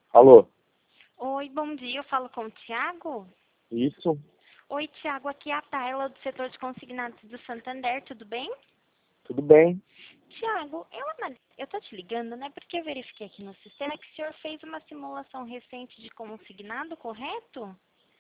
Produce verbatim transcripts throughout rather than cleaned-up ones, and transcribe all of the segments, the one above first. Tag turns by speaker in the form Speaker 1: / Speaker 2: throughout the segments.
Speaker 1: Alô?
Speaker 2: Oi, bom dia. Eu falo com o Tiago.
Speaker 1: Isso?
Speaker 2: Oi, Tiago. Aqui é a Tayla do setor de consignados do Santander. Tudo bem?
Speaker 1: Tudo bem?
Speaker 2: Tiago, eu, anal- eu tô te ligando, né? Porque eu verifiquei aqui no sistema que o senhor fez uma simulação recente de consignado, correto?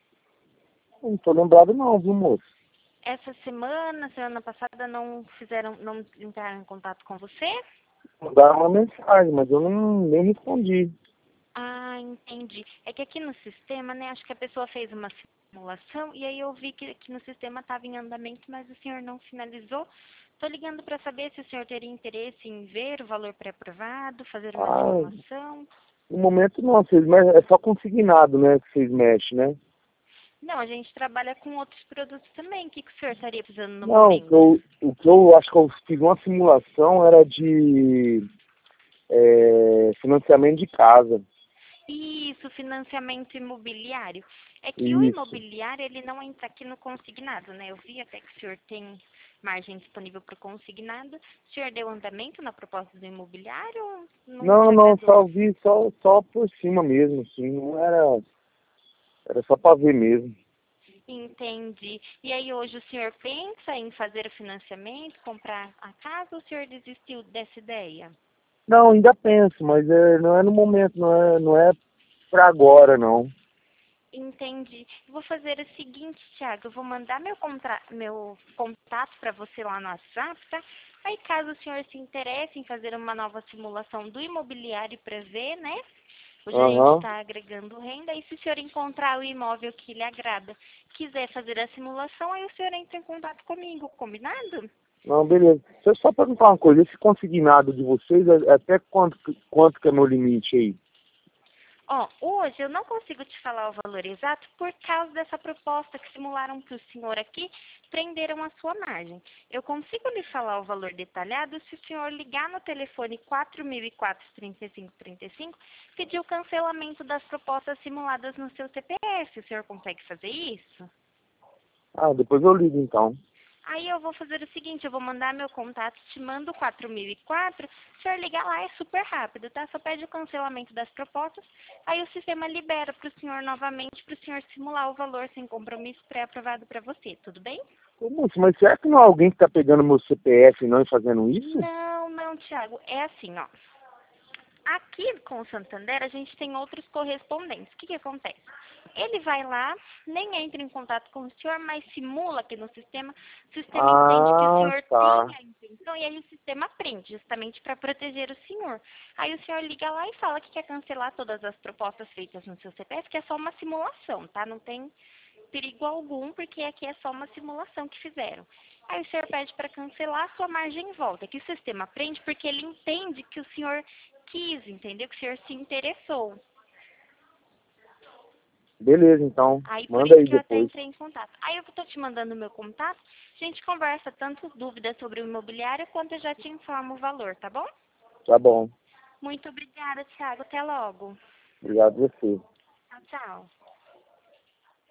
Speaker 1: Não tô lembrado não, viu, moço?
Speaker 2: Essa semana, semana passada, não fizeram, não entraram em contato com você?
Speaker 1: Mandaram uma mensagem, mas eu não, nem respondi.
Speaker 2: Ah, entendi. É que aqui no sistema, né, acho que a pessoa fez uma simulação e aí eu vi que aqui no sistema estava em andamento, mas o senhor não finalizou. Estou ligando para saber se o senhor teria interesse em ver o valor pré-aprovado, fazer uma
Speaker 1: Ah,
Speaker 2: simulação.
Speaker 1: no momento não, vocês mexem, é só consignado, né, que vocês mexem, né?
Speaker 2: Não, a gente trabalha com outros produtos também. O que, que o senhor estaria precisando no
Speaker 1: Não, o que
Speaker 2: momento?
Speaker 1: eu, o que eu acho que eu fiz uma simulação era de é, financiamento de casa.
Speaker 2: Isso, financiamento imobiliário. É que o
Speaker 1: Isso.
Speaker 2: imobiliário, ele não entra aqui no consignado, né? Eu vi até que o senhor tem margem disponível para o consignado. O senhor deu andamento na proposta do imobiliário ou não te
Speaker 1: Não, não,
Speaker 2: agradou?
Speaker 1: só vi só, só por cima mesmo, assim, não era, era só pra ver mesmo.
Speaker 2: Entendi. E aí hoje o senhor pensa em fazer o financiamento, comprar a casa ou o senhor desistiu dessa ideia?
Speaker 1: Não, ainda penso, mas é, não é no momento, não é, não é pra agora, não.
Speaker 2: Entendi. Eu vou fazer o seguinte, Thiago, eu vou mandar meu, contra... meu contato para você lá no WhatsApp, tá? Aí caso o senhor se interesse em fazer uma nova simulação do imobiliário para ver, né? Hoje a gente
Speaker 1: Aham.
Speaker 2: está agregando renda e se o senhor encontrar o imóvel que lhe agrada, quiser fazer a simulação, aí o senhor entra em contato comigo, combinado?
Speaker 1: Não, beleza. Deixa eu só perguntar uma coisa, esse consignado de vocês, é- até quanto, que- quanto que é meu limite aí?
Speaker 2: Ó, hoje eu não consigo te falar o valor exato por causa dessa proposta que simularam para o senhor aqui, prenderam a sua margem. Eu consigo lhe falar o valor detalhado se o senhor ligar no telefone quatro mil e quatro, trinta e cinco trinta e cinco, pedir o cancelamento das propostas simuladas no seu C P F. O senhor consegue fazer isso?
Speaker 1: Ah, depois eu ligo então.
Speaker 2: Aí eu vou fazer o seguinte, eu vou mandar meu contato, te mando o quatro mil e quatro, se o senhor ligar lá é super rápido, tá? Só pede o cancelamento das propostas, aí o sistema libera para o senhor novamente, para o senhor simular o valor sem compromisso pré-aprovado para você, tudo bem?
Speaker 1: Ô, moço, mas será que não é alguém que tá pegando meu C P F não e fazendo isso?
Speaker 2: Não, não, Thiago, é assim, ó. Aqui com o Santander, a gente tem outros correspondentes. O que, que acontece? Ele vai lá, nem entra em contato com o senhor, mas simula aqui no sistema. O sistema entende que o
Speaker 1: Ah,
Speaker 2: senhor tem
Speaker 1: tá.
Speaker 2: a intenção e aí o sistema prende, justamente para proteger o senhor. Aí o senhor liga lá e fala que quer cancelar todas as propostas feitas no seu C P F, que é só uma simulação, tá? Não tem perigo algum, porque aqui é só uma simulação que fizeram. Aí o senhor pede para cancelar, sua margem volta. Que o sistema prende porque ele entende que o senhor quis, entendeu? Que o senhor se interessou.
Speaker 1: Beleza, então.
Speaker 2: Aí por
Speaker 1: Manda
Speaker 2: isso
Speaker 1: aí
Speaker 2: que eu até
Speaker 1: depois.
Speaker 2: entrei em contato. Aí eu estou te mandando o meu contato, a gente conversa tanto dúvidas sobre o imobiliário quanto eu já te informo o valor, tá bom?
Speaker 1: Tá bom.
Speaker 2: Muito obrigada, Thiago. Até logo.
Speaker 1: Obrigado a você.
Speaker 2: Tchau, tchau.